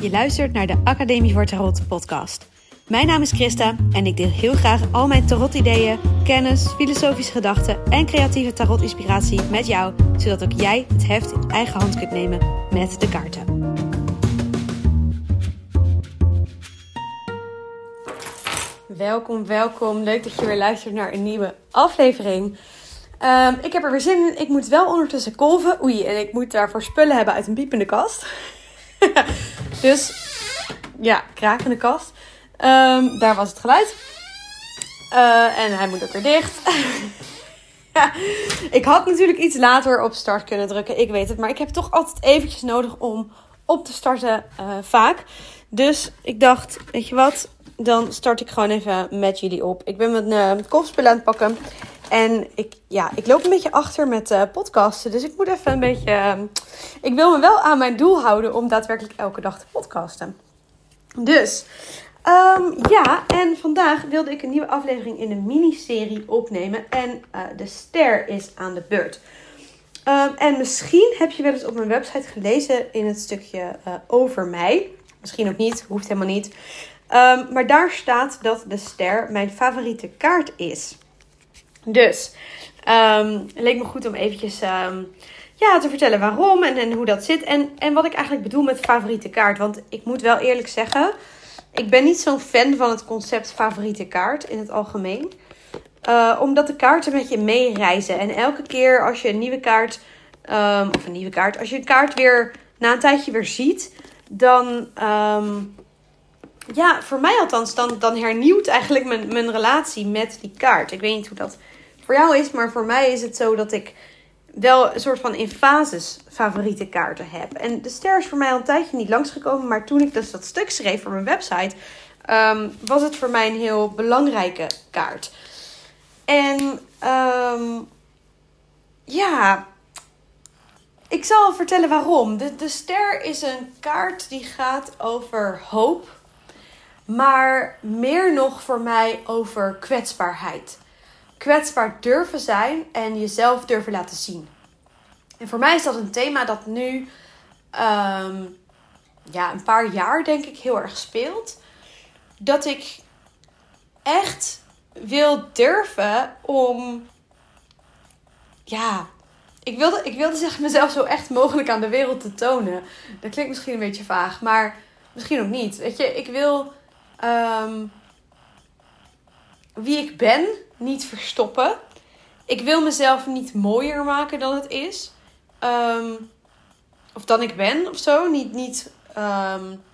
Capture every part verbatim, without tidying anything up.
Je luistert naar de Academie voor Tarot podcast. Mijn naam is Christa en ik deel heel graag al mijn tarot-ideeën, kennis, filosofische gedachten en creatieve tarot-inspiratie met jou, zodat ook jij het heft in eigen hand kunt nemen met de kaarten. Welkom, welkom. Leuk dat je weer luistert naar een nieuwe aflevering. Um, ik heb er weer zin in. Ik moet wel ondertussen kolven. Oei, en ik moet daarvoor spullen hebben uit een piepende kast. Dus, ja, krakende kast. Um, daar was het geluid. Uh, en hij moet ook weer dicht. Ja, ik had natuurlijk iets later op start kunnen drukken. Ik weet het. Maar ik heb toch altijd eventjes nodig om op te starten uh, vaak. Dus ik dacht, weet je wat? Dan start ik gewoon even met jullie op. Ik ben met, uh, met kolfspullen aan het pakken. En ik, ja, ik loop een beetje achter met uh, podcasten. Dus ik moet even een beetje... Uh, ik wil me wel aan mijn doel houden om daadwerkelijk elke dag te podcasten. Dus, um, ja. En vandaag wilde ik een nieuwe aflevering in een miniserie opnemen. En uh, de ster is aan de beurt. Um, en misschien heb je wel eens op mijn website gelezen in het stukje uh, over mij. Misschien ook niet, hoeft helemaal niet. Um, maar daar staat dat de ster mijn favoriete kaart is. Dus, um, het leek me goed om eventjes um, ja, te vertellen waarom en, en hoe dat zit. En, en wat ik eigenlijk bedoel met favoriete kaart. Want ik moet wel eerlijk zeggen, ik ben niet zo'n fan van het concept favoriete kaart in het algemeen. Uh, omdat de kaarten met je meereizen. En elke keer als je een nieuwe kaart, um, of een nieuwe kaart, als je een kaart weer na een tijdje weer ziet, dan... Um, Ja, voor mij althans, dan, dan hernieuwt eigenlijk mijn, mijn relatie met die kaart. Ik weet niet hoe dat voor jou is, maar voor mij is het zo dat ik wel een soort van in fases favoriete kaarten heb. En de ster is voor mij al een tijdje niet langsgekomen, maar toen ik dus dat stuk schreef voor mijn website, um, was het voor mij een heel belangrijke kaart. En um, ja, ik zal vertellen waarom. De, de ster is een kaart die gaat over hoop. Maar meer nog voor mij over kwetsbaarheid. Kwetsbaar durven zijn en jezelf durven laten zien. En voor mij is dat een thema dat nu um, ja, een paar jaar denk ik heel erg speelt. Dat ik echt wil durven om... Ja, ik wilde, ik wilde zeggen mezelf zo echt mogelijk aan de wereld te tonen. Dat klinkt misschien een beetje vaag, maar misschien ook niet. Weet je, ik wil... Um, wie ik ben, niet verstoppen. Ik wil mezelf niet mooier maken dan het is. Um, of dan ik ben of zo. Niet, niet um,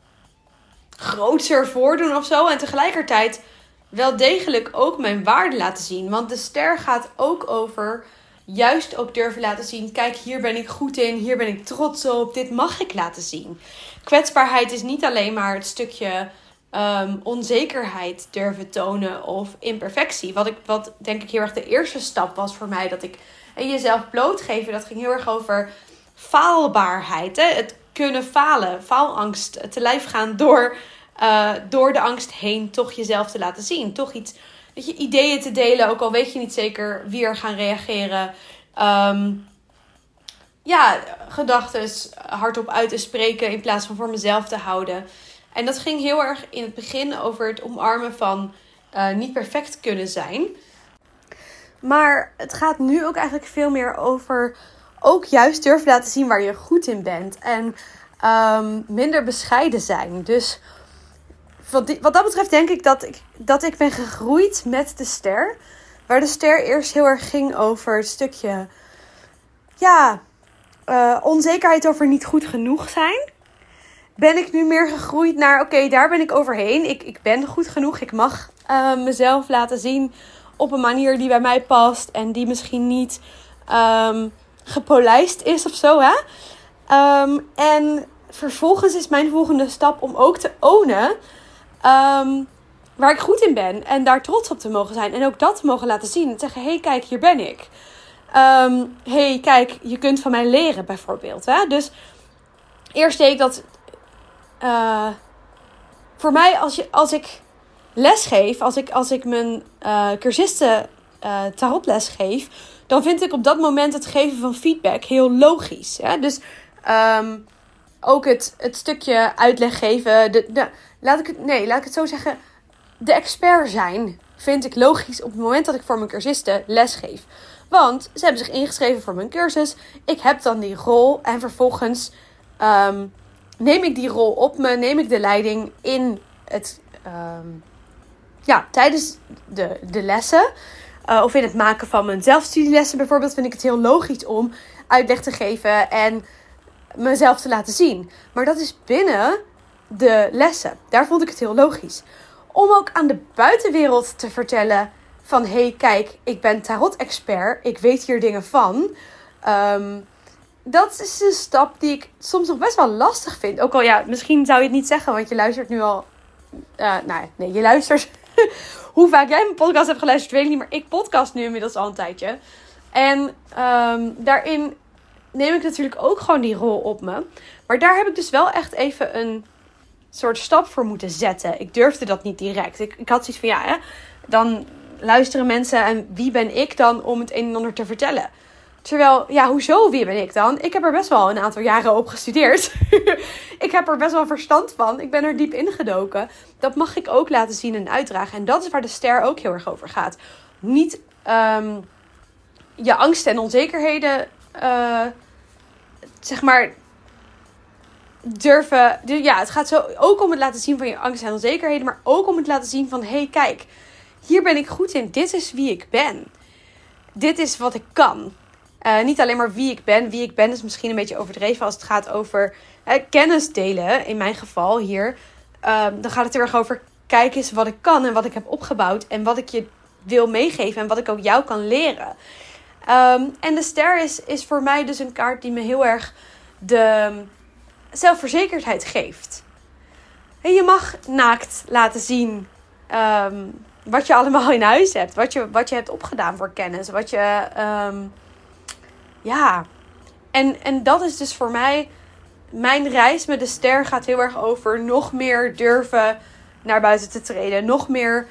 grootser voordoen of zo. En tegelijkertijd wel degelijk ook mijn waarde laten zien. Want de ster gaat ook over juist ook durven laten zien. Kijk, hier ben ik goed in. Hier ben ik trots op. Dit mag ik laten zien. Kwetsbaarheid is niet alleen maar het stukje... Um, onzekerheid durven tonen of imperfectie. Wat, ik, wat denk ik heel erg de eerste stap was voor mij. Dat ik en jezelf blootgeven. Dat ging heel erg over faalbaarheid. Hè? Het kunnen falen. Faalangst te lijf gaan door, uh, door de angst heen. Toch jezelf te laten zien. Toch iets, weet je, ideeën te delen. Ook al weet je niet zeker wie er gaan reageren. Um, ja, gedachten hardop uit te spreken. In plaats van voor mezelf te houden. En dat ging heel erg in het begin over het omarmen van uh, niet perfect kunnen zijn. Maar het gaat nu ook eigenlijk veel meer over ook juist durven laten zien waar je goed in bent. En um, minder bescheiden zijn. Dus wat, die, wat dat betreft denk ik dat, ik dat ik ben gegroeid met de ster. Waar de ster eerst heel erg ging over het stukje... Ja, uh, onzekerheid over niet goed genoeg zijn. Ben ik nu meer gegroeid naar, oké, okay, daar ben ik overheen. Ik, ik ben goed genoeg. Ik mag uh, mezelf laten zien op een manier die bij mij past. En die misschien niet um, gepolijst is of zo. Hè? Um, en vervolgens is mijn volgende stap om ook te ownen um, waar ik goed in ben. En daar trots op te mogen zijn. En ook dat te mogen laten zien. En zeggen, hé, hey, kijk, hier ben ik. Um, hey, kijk, je kunt van mij leren bijvoorbeeld. Hè? Dus eerst deed ik dat... Uh, voor mij, als, je, als ik les geef, als ik, als ik mijn uh, cursisten uh, tarotles geef, dan vind ik op dat moment het geven van feedback heel logisch. Hè? Dus um, ook het, het stukje uitleg geven. De, de, laat ik het, nee, laat ik het zo zeggen. De expert zijn vind ik logisch op het moment dat ik voor mijn cursisten les geef. Want ze hebben zich ingeschreven voor mijn cursus. Ik heb dan die rol. En vervolgens um, neem ik die rol op me. Neem ik de leiding in het... Um, ja, tijdens de, de lessen. Uh, of in het maken van mijn zelfstudielessen bijvoorbeeld. Vind ik het heel logisch om uitleg te geven. En mezelf te laten zien. Maar dat is binnen de lessen. Daar vond ik het heel logisch. Om ook aan de buitenwereld te vertellen van... Hé, hey, kijk, ik ben tarot-expert. Ik weet hier dingen van. Um, dat is een stap die ik soms nog best wel lastig vind. Ook al, ja, misschien zou je het niet zeggen, want je luistert nu al... Uh, nou, nee, je luistert... Hoe vaak jij mijn podcast hebt geluisterd, weet ik niet. Maar ik podcast nu inmiddels al een tijdje. En um, daarin neem ik natuurlijk ook gewoon die rol op me. Maar daar heb ik dus wel echt even een soort stap voor moeten zetten. Ik durfde dat niet direct. Ik, ik had zoiets van, ja, hè, dan luisteren mensen. En wie ben ik dan om het een en ander te vertellen? Terwijl, ja, hoezo wie ben ik dan? Ik heb er best wel een aantal jaren op gestudeerd. Ik heb er best wel verstand van. Ik ben er diep ingedoken. Dat mag ik ook laten zien en uitdragen. En dat is waar de ster ook heel erg over gaat. Niet um, je angsten en onzekerheden, uh, zeg maar, durven... Ja, het gaat zo ook om het laten zien van je angsten en onzekerheden. Maar ook om het laten zien van, hé, hey, kijk, hier ben ik goed in. Dit is wie ik ben. Dit is wat ik kan. Uh, niet alleen maar wie ik ben. Wie ik ben is misschien een beetje overdreven als het gaat over uh, kennis delen. In mijn geval hier. Uh, dan gaat het heel erg over kijk eens wat ik kan en wat ik heb opgebouwd. En wat ik je wil meegeven en wat ik ook jou kan leren. Um, en de ster is, is voor mij dus een kaart die me heel erg de zelfverzekerdheid geeft. En je mag naakt laten zien um, wat je allemaal in huis hebt. Wat je, wat je hebt opgedaan voor kennis. Wat je... Um, Ja, en, en dat is dus voor mij... Mijn reis met de ster gaat heel erg over nog meer durven naar buiten te treden. Nog meer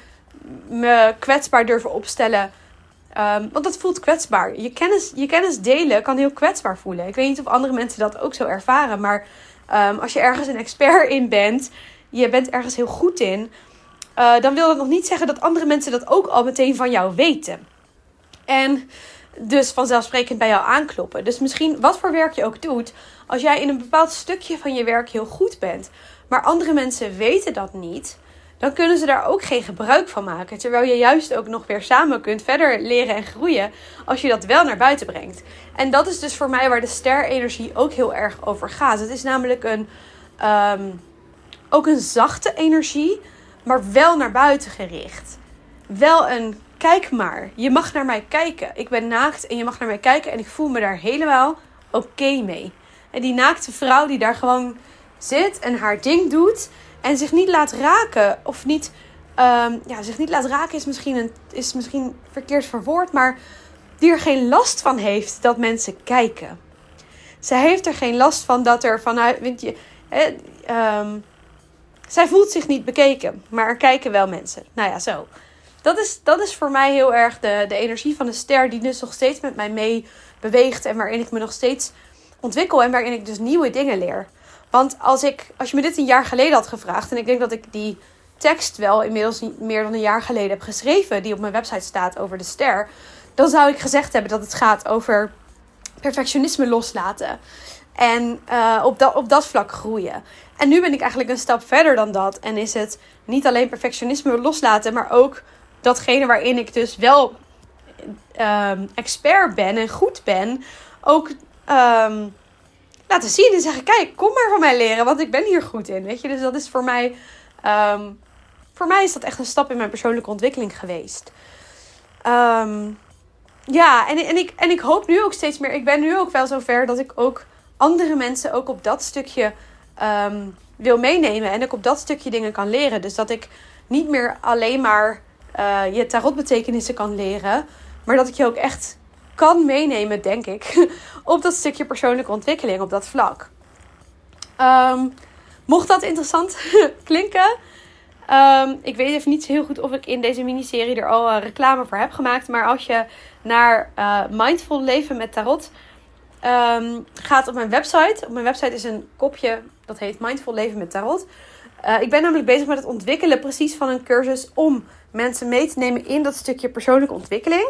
me kwetsbaar durven opstellen. Um, want dat voelt kwetsbaar. Je kennis, je kennis delen kan heel kwetsbaar voelen. Ik weet niet of andere mensen dat ook zo ervaren. Maar um, als je ergens een expert in bent... Je bent ergens heel goed in... Uh, dan wil dat nog niet zeggen dat andere mensen dat ook al meteen van jou weten. En... Dus vanzelfsprekend bij jou aankloppen. Dus misschien wat voor werk je ook doet. Als jij in een bepaald stukje van je werk heel goed bent. Maar andere mensen weten dat niet. Dan kunnen ze daar ook geen gebruik van maken. Terwijl je juist ook nog weer samen kunt verder leren en groeien. Als je dat wel naar buiten brengt. En dat is dus voor mij waar de ster-energie ook heel erg over gaat. Het is namelijk een, um, ook een zachte energie. Maar wel naar buiten gericht. Wel een... Kijk maar, je mag naar mij kijken. Ik ben naakt en je mag naar mij kijken. En ik voel me daar helemaal oké okay mee. En die naakte vrouw die daar gewoon zit en haar ding doet. En zich niet laat raken. Of niet, um, ja, zich niet laat raken is misschien, een, is misschien verkeerd verwoord. Maar die er geen last van heeft dat mensen kijken. Zij heeft er geen last van dat er vanuit... Weet je, eh, um, zij voelt zich niet bekeken. Maar er kijken wel mensen. Nou ja, zo. Dat is, dat is voor mij heel erg de, de energie van de ster die dus nog steeds met mij mee beweegt. En waarin ik me nog steeds ontwikkel en waarin ik dus nieuwe dingen leer. Want als, ik, als je me dit een jaar geleden had gevraagd. En ik denk dat ik die tekst wel inmiddels niet meer dan een jaar geleden heb geschreven. Die op mijn website staat over de ster. Dan zou ik gezegd hebben dat het gaat over perfectionisme loslaten. En uh, op, dat, op dat vlak groeien. En nu ben ik eigenlijk een stap verder dan dat. En is het niet alleen perfectionisme loslaten, maar ook... datgene waarin ik dus wel um, expert ben en goed ben, ook um, laten zien en zeggen, kijk, kom maar van mij leren, want ik ben hier goed in, weet je. Dus dat is voor mij, um, voor mij is dat echt een stap in mijn persoonlijke ontwikkeling geweest. Um, ja, en, en, ik, en ik hoop nu ook steeds meer, ik ben nu ook wel zover dat ik ook andere mensen ook op dat stukje um, wil meenemen en ik op dat stukje dingen kan leren. Dus dat ik niet meer alleen maar Uh, je tarotbetekenissen kan leren. Maar dat ik je ook echt kan meenemen, denk ik. Op dat stukje persoonlijke ontwikkeling. Op dat vlak. Um, mocht dat interessant klinken. Um, ik weet even niet zo heel goed of ik in deze miniserie er al uh, reclame voor heb gemaakt. Maar als je naar uh, Mindful Leven met Tarot um, gaat op mijn website. Op mijn website is een kopje dat heet Mindful Leven met Tarot. Uh, ik ben namelijk bezig met het ontwikkelen precies van een cursus om mensen mee te nemen in dat stukje persoonlijke ontwikkeling.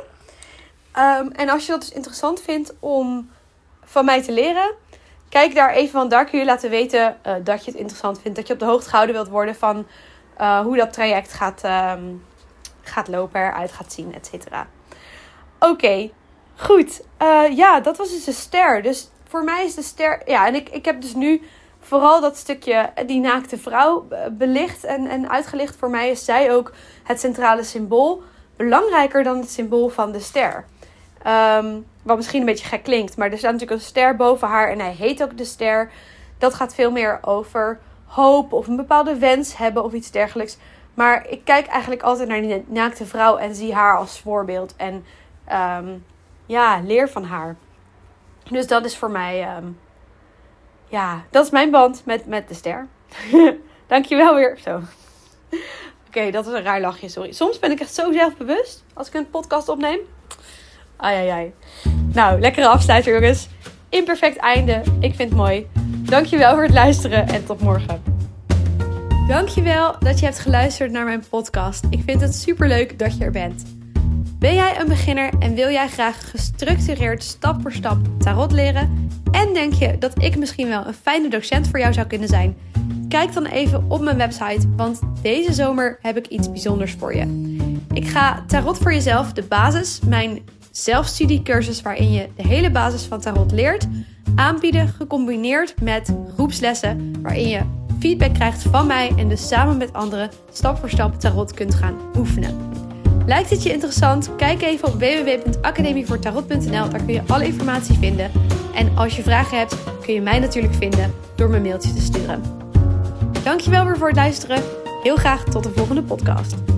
Um, en als je dat dus interessant vindt om van mij te leren, kijk daar even, want daar kun je laten weten uh, dat je het interessant vindt. Dat je op de hoogte gehouden wilt worden van uh, hoe dat traject gaat, um, gaat lopen, eruit gaat zien, et cetera. Oké, okay, goed. Uh, ja, dat was dus de ster. Dus voor mij is de ster... Ja, en ik, ik heb dus nu vooral dat stukje, die naakte vrouw, belicht en, en uitgelicht. Voor mij is zij ook het centrale symbool. Belangrijker dan het symbool van de ster. Um, wat misschien een beetje gek klinkt. Maar er staat natuurlijk een ster boven haar. En hij heet ook de ster. Dat gaat veel meer over hoop. Of een bepaalde wens hebben. Of iets dergelijks. Maar ik kijk eigenlijk altijd naar die naakte vrouw. En zie haar als voorbeeld. En um, ja, leer van haar. Dus dat is voor mij... Um, ja, dat is mijn band met, met de ster. Dankjewel weer. Zo. Oké, okay, dat was een raar lachje, sorry. Soms ben ik echt zo zelfbewust als ik een podcast opneem. Ai, ai, ai. Nou, lekkere afsluiter, jongens. Imperfect einde. Ik vind het mooi. Dankjewel voor het luisteren en tot morgen. Dankjewel dat je hebt geluisterd naar mijn podcast. Ik vind het superleuk dat je er bent. Ben jij een beginner en wil jij graag gestructureerd stap voor stap tarot leren? En denk je dat ik misschien wel een fijne docent voor jou zou kunnen zijn? Kijk dan even op mijn website, want deze zomer heb ik iets bijzonders voor je. Ik ga Tarot voor Jezelf, de basis, mijn zelfstudiecursus waarin je de hele basis van tarot leert, aanbieden gecombineerd met groepslessen waarin je feedback krijgt van mij en dus samen met anderen stap voor stap tarot kunt gaan oefenen. Lijkt het je interessant? Kijk even op w w w punt academie voor tarot punt n l. Daar kun je alle informatie vinden. En als je vragen hebt, kun je mij natuurlijk vinden door me een mailtje te sturen. Dankjewel weer voor het luisteren. Heel graag tot de volgende podcast.